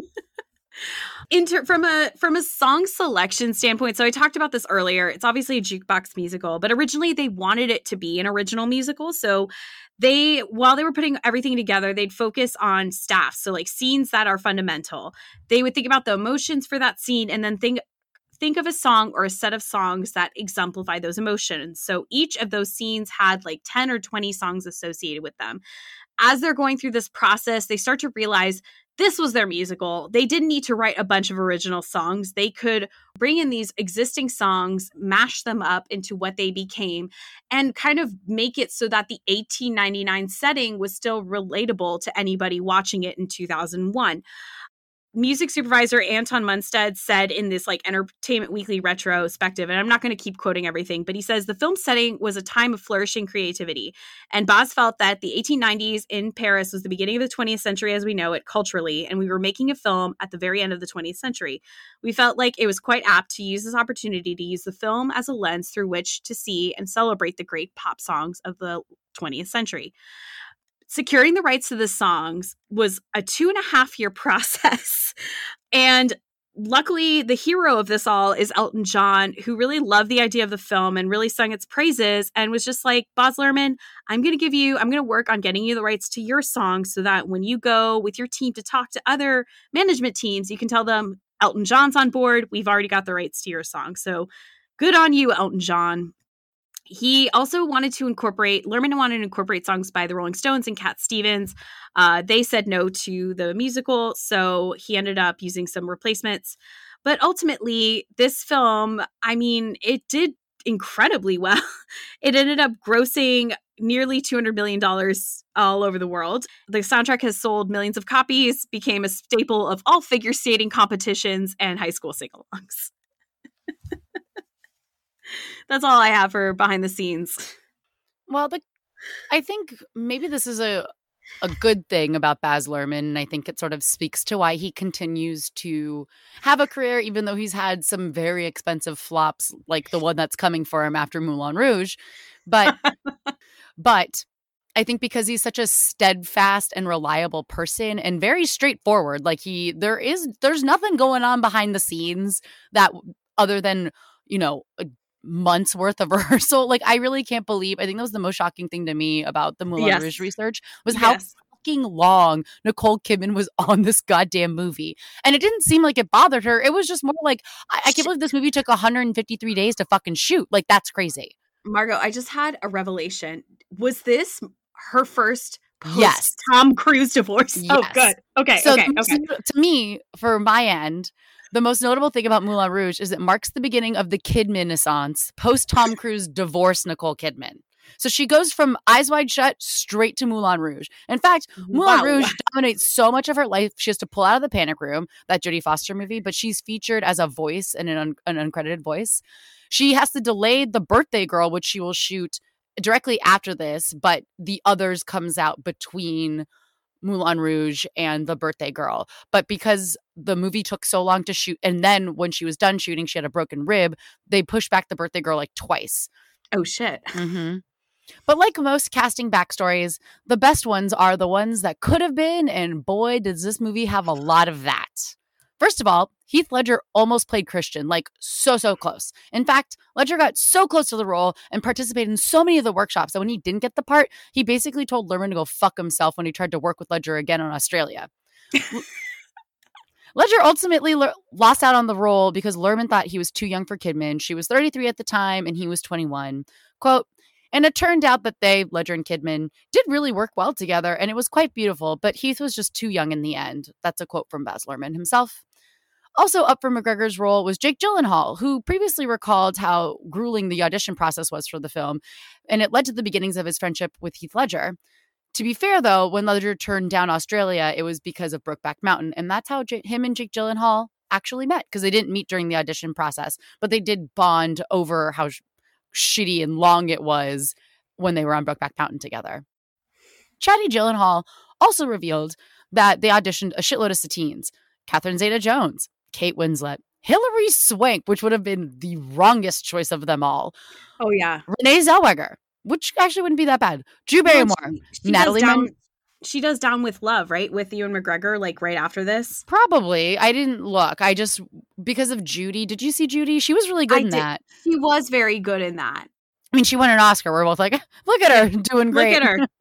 From a song selection standpoint, so I talked about this earlier. It's obviously a jukebox musical, but originally they wanted it to be an original musical. So while they were putting everything together, they'd focus on staff. So like scenes that are fundamental. They would think about the emotions for that scene and then think of a song or a set of songs that exemplify those emotions. So each of those scenes had like 10 or 20 songs associated with them. As they're going through this process, they start to realize this was their musical. They didn't need to write a bunch of original songs. They could bring in these existing songs, mash them up into what they became, and kind of make it so that the 1899 setting was still relatable to anybody watching it in 2001. Music supervisor Anton Munstead said in this like Entertainment Weekly retrospective, and I'm not going to keep quoting everything, but he says the film setting was a time of flourishing creativity. And Baz felt that the 1890s in Paris was the beginning of the 20th century as we know it culturally, and we were making a film at the very end of the 20th century. We felt like it was quite apt to use this opportunity to use the film as a lens through which to see and celebrate the great pop songs of the 20th century. Securing the rights to the songs was a 2.5-year process. And luckily, the hero of this all is Elton John, who really loved the idea of the film and really sung its praises and was just like, Baz Luhrmann, I'm going to work on getting you the rights to your songs so that when you go with your team to talk to other management teams, you can tell them Elton John's on board. We've already got the rights to your song. So good on you, Elton John. He also Luhrmann wanted to incorporate songs by the Rolling Stones and Cat Stevens. They said no to the musical, so he ended up using some replacements. But ultimately, this film, I mean, it incredibly well. It ended up grossing nearly $200 million all over the world. The soundtrack has sold millions of copies, became a staple of all figure skating competitions and high school sing-alongs. That's all I have for behind the scenes. Well, I think maybe this is a good thing about Baz Luhrmann, and I think it sort of speaks to why he continues to have a career, even though he's had some very expensive flops, like the one that's coming for him after Moulin Rouge. But I think because he's such a steadfast and reliable person and very straightforward, like there's nothing going on behind the scenes that other than, a months worth of rehearsal. Like, I really can't believe, I think that was the most shocking thing to me about the Moulin Rouge research was how fucking long Nicole Kidman was on this goddamn movie. And it didn't seem like it bothered her. It was just more like, I can't believe this movie took 153 days to fucking shoot. Like, that's crazy. Margot, I just had a revelation. Was this her first Tom Cruise divorce? Yes. Oh, good. Okay. So okay. To me, for my end, the most notable thing about Moulin Rouge is it marks the beginning of the Kidman-essence, post-Tom Cruise divorce Nicole Kidman. So she goes from Eyes Wide Shut straight to Moulin Rouge. In fact, Moulin Rouge dominates so much of her life, she has to pull out of the Panic Room, that Jodie Foster movie, but she's featured as a voice and an uncredited voice. She has to delay The Birthday Girl, which she will shoot directly after this, but The Others comes out between Moulin Rouge and The Birthday Girl. But because the movie took so long to shoot, and then when she was done shooting, she had a broken rib, they pushed back The Birthday Girl like twice. Oh, shit. Mm-hmm. But like most casting backstories, the best ones are the ones that could have been, and boy, does this movie have a lot of that. First of all, Heath Ledger almost played Christian, like so close. In fact, Ledger got so close to the role and participated in so many of the workshops that when he didn't get the part, he basically told Luhrmann to go fuck himself when he tried to work with Ledger again in Australia. Ledger ultimately lost out on the role because Luhrmann thought he was too young for Kidman. She was 33 at the time and he was 21. Quote, and it turned out that they, Ledger and Kidman, did really work well together, and it was quite beautiful, but Heath was just too young in the end. That's a quote from Baz Luhrmann himself. Also up for McGregor's role was Jake Gyllenhaal, who previously recalled how grueling the audition process was for the film, and it led to the beginnings of his friendship with Heath Ledger. To be fair, though, when Ledger turned down Australia, it was because of Brokeback Mountain, and that's how him and Jake Gyllenhaal actually met, because they didn't meet during the audition process, but they did bond over how shitty and long it was when they were on Brokeback Mountain together. Chatty Gyllenhaal also revealed that they auditioned a shitload of Satines: Catherine Zeta-Jones, Kate Winslet, Hilary Swank, which would have been the wrongest choice of them all. Oh, yeah. Renee Zellweger, which actually wouldn't be that bad. Drew Barrymore, Natalie she does Down with Love, right? With Ewan McGregor, like right after this? Probably. I didn't look. I just, because of Judy. Did you see Judy? She was really good in that. She was very good in that. I mean, she won an Oscar. We're both like, look at her doing great. Look at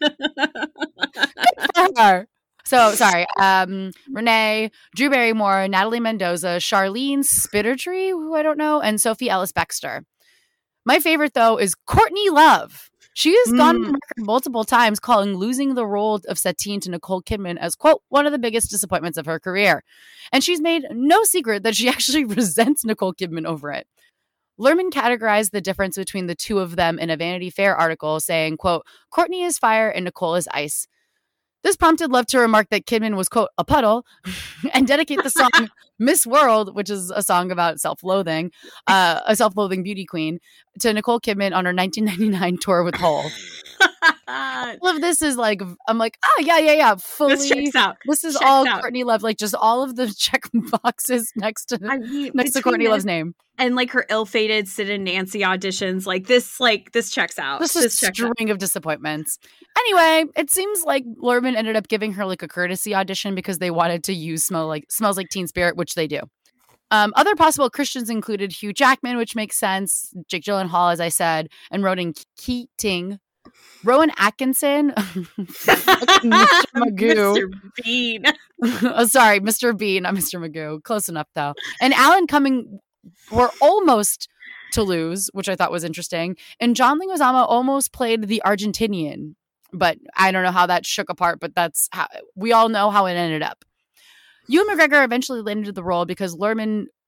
her. Good for her. So, sorry. Renee, Drew Barrymore, Natalie Mendoza, Charlene Spittertree, who I don't know, and Sophie Ellis-Bextor. My favorite, though, is Courtney Love. She has gone on record multiple times calling losing the role of Satine to Nicole Kidman as, quote, one of the biggest disappointments of her career. And she's made no secret that she actually resents Nicole Kidman over it. Luhrmann categorized the difference between the two of them in a Vanity Fair article saying, quote, Courtney is fire and Nicole is ice. This prompted Love to remark that Kidman was, quote, a puddle, and dedicate the song Miss World, which is a song about self-loathing, a self-loathing beauty queen, to Nicole Kidman on her 1999 tour with Hole. All of this is like, I'm like, oh, yeah. Fully. This checks out. This is all Courtney Love, like just all of the check boxes next to Courtney Love's name. And like her ill-fated Sid and Nancy auditions, like this checks out. This is a string of disappointments. Anyway, it seems like Luhrmann ended up giving her like a courtesy audition because they wanted to use Smells Like Teen Spirit, which they do. Other possible Christians included Hugh Jackman, which makes sense, Jake Gyllenhaal, as I said, and Rowan Keating. Rowan Atkinson, Mr. Magoo. Mr. Bean. Sorry, Mr. Bean, not Mr. Magoo. Close enough, though. And Alan Cumming were almost to lose, which I thought was interesting. And John Leguizamo almost played the Argentinian, but I don't know how that shook apart, but that's how we all know how it ended up. Ewan McGregor eventually landed the role because Luhrmann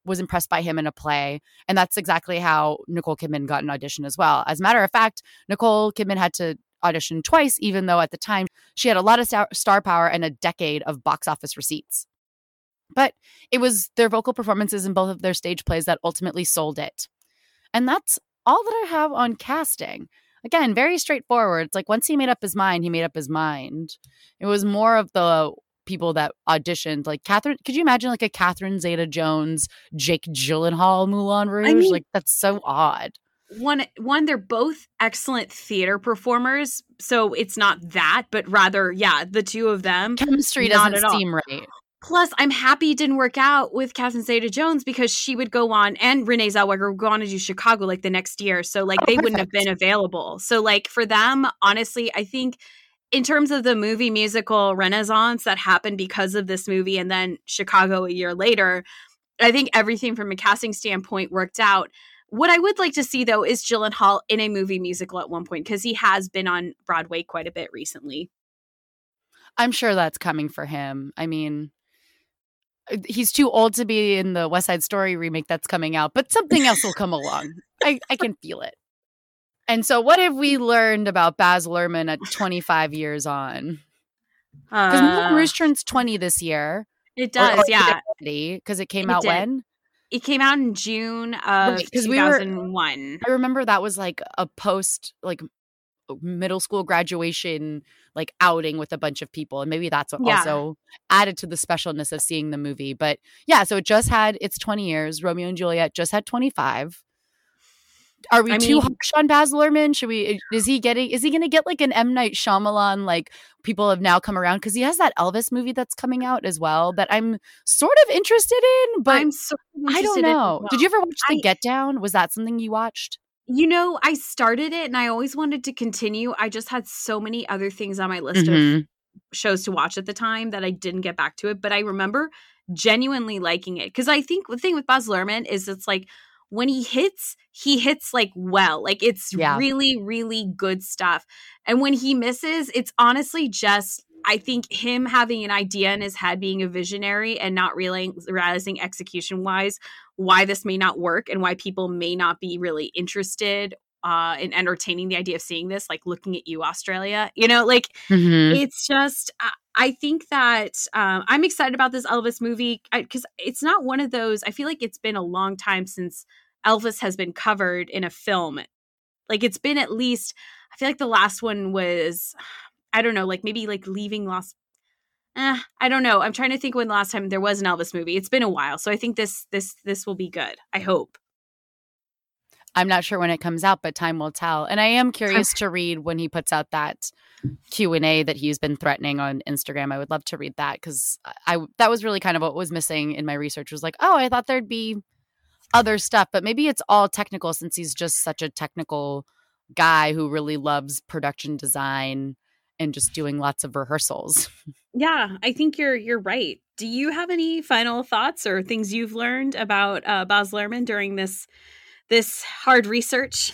was impressed by him in a play. And that's exactly how Nicole Kidman got an audition as well. As a matter of fact, Nicole Kidman had to audition twice, even though at the time she had a lot of star power and a decade of box office receipts. But it was their vocal performances in both of their stage plays that ultimately sold it. And that's all that I have on casting. Again, very straightforward. It's like once he made up his mind, he made up his mind. It was more of the people that auditioned. Like Catherine, could you imagine like a Catherine Zeta-Jones, Jake Gyllenhaal Moulin Rouge? I mean, like that's so odd. One, they're both excellent theater performers. So it's not that, but rather, yeah, the two of them. Chemistry doesn't seem right. Plus, I'm happy it didn't work out with Catherine Zeta-Jones because she would go on, and Renee Zellweger would go on to do Chicago like the next year. So like they wouldn't have been available. So like for them, honestly, I think in terms of the movie musical renaissance that happened because of this movie and then Chicago a year later, I think everything from a casting standpoint worked out. What I would like to see, though, is Gyllenhaal in a movie musical at one point because he has been on Broadway quite a bit recently. I'm sure that's coming for him. I mean, he's too old to be in the West Side Story remake that's coming out, but something else will come along. I can feel it. And so what have we learned about Baz Luhrmann at 25 years on? Because Moulin Rouge turns 20 this year. It does, yeah. Because it came out when? It came out in June of 2001. I remember that was like a post, like middle school graduation, like outing with a bunch of people. And maybe that's what also added to the specialness of seeing the movie. But yeah, so it just had its 20 years. Romeo and Juliet just had 25. Are we too harsh on Baz Luhrmann? Is he going to get like an M. Night Shyamalan, like people have now come around? Because he has that Elvis movie that's coming out as well that I'm sort of interested in, but I don't know. Did you ever watch The Get Down? Was that something you watched? You know, I started it and I always wanted to continue. I just had so many other things on my list of shows to watch at the time that I didn't get back to it. But I remember genuinely liking it. Because I think the thing with Baz Luhrmann is it's like when he hits like well. Like it's really, really good stuff. And when he misses, it's honestly just, I think him having an idea in his head, being a visionary and not realizing execution-wise why this may not work and why people may not be really interested in entertaining the idea of seeing this, like looking at you, Australia. You know, like it's just, I think that I'm excited about this Elvis movie because it's not one of those, I feel like it's been a long time since Elvis has been covered in a film. Like it's been at least, I feel like the last one was, I don't know, like maybe like Leaving Las I don't know. I'm trying to think when the last time there was an Elvis movie. It's been a while. So I think this will be good. I hope. I'm not sure when it comes out, but time will tell. And I am curious to read when he puts out that Q&A that he's been threatening on Instagram. I would love to read that because that was really kind of what was missing in my research was like, oh, I thought there'd be other stuff, but maybe it's all technical since he's just such a technical guy who really loves production design and just doing lots of rehearsals. Yeah, I think you're right. Do you have any final thoughts or things you've learned about Baz Luhrmann during this hard research?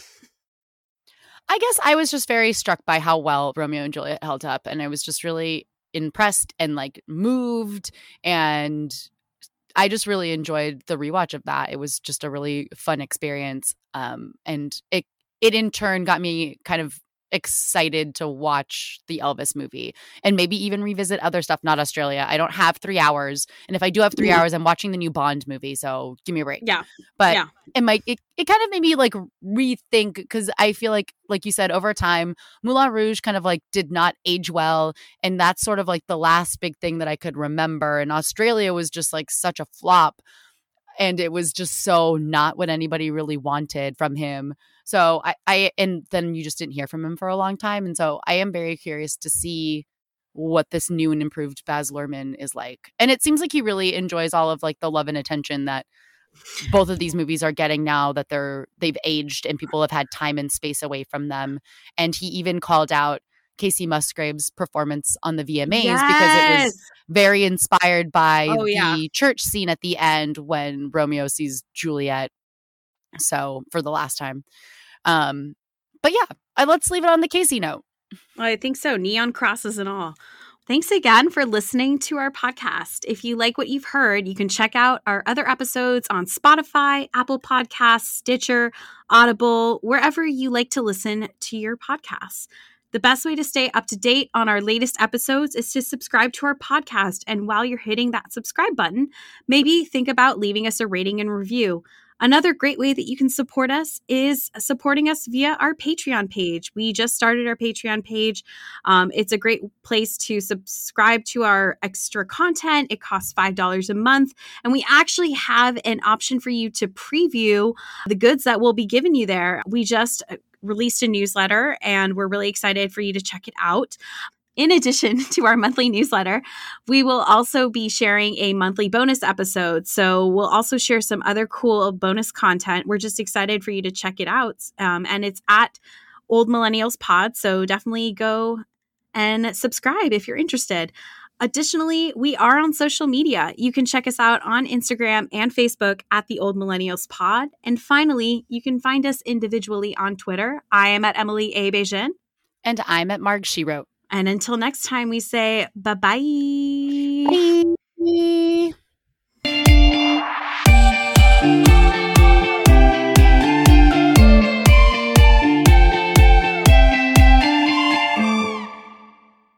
I guess I was just very struck by how well Romeo and Juliet held up, and I was just really impressed and like moved, and I just really enjoyed the rewatch of that. It was just a really fun experience, and it in turn got me kind of excited to watch the Elvis movie and maybe even revisit other stuff, not Australia. I don't have 3 hours. And if I do have 3 hours, I'm watching the new Bond movie. So give me a break. Yeah. But it kind of made me like rethink because I feel like you said, over time, Moulin Rouge kind of like did not age well. And that's sort of like the last big thing that I could remember. And Australia was just like such a flop. And it was just so not what anybody really wanted from him. So and then you just didn't hear from him for a long time. And so I am very curious to see what this new and improved Baz Luhrmann is like. And it seems like he really enjoys all of like the love and attention that both of these movies are getting now that they've aged and people have had time and space away from them. And he even called out Casey Musgrave's performance on the VMAs because it was very inspired by the church scene at the end when Romeo sees Juliet. So for the last time. But yeah, let's leave it on the Casey note. I think so. Neon crosses and all. Thanks again for listening to our podcast. If you like what you've heard, you can check out our other episodes on Spotify, Apple Podcasts, Stitcher, Audible, wherever you like to listen to your podcasts. The best way to stay up to date on our latest episodes is to subscribe to our podcast. And while you're hitting that subscribe button, maybe think about leaving us a rating and review. Another great way that you can support us is supporting us via our Patreon page. We just started our Patreon page. It's a great place to subscribe to our extra content. It costs $5 a month. And we actually have an option for you to preview the goods that we'll be giving you there. We just released a newsletter and we're really excited for you to check it out. In addition to our monthly newsletter, we will also be sharing a monthly bonus episode. So we'll also share some other cool bonus content. We're just excited for you to check it out. And it's at Old Millennials Pod. So definitely go and subscribe if you're interested. Additionally, we are on social media. You can check us out on Instagram and Facebook at the Old Millennials Pod. And finally, you can find us individually on Twitter. I am at Emily A. Beijing. And I'm at Marg She Wrote. And until next time, we say bye-bye. Bye.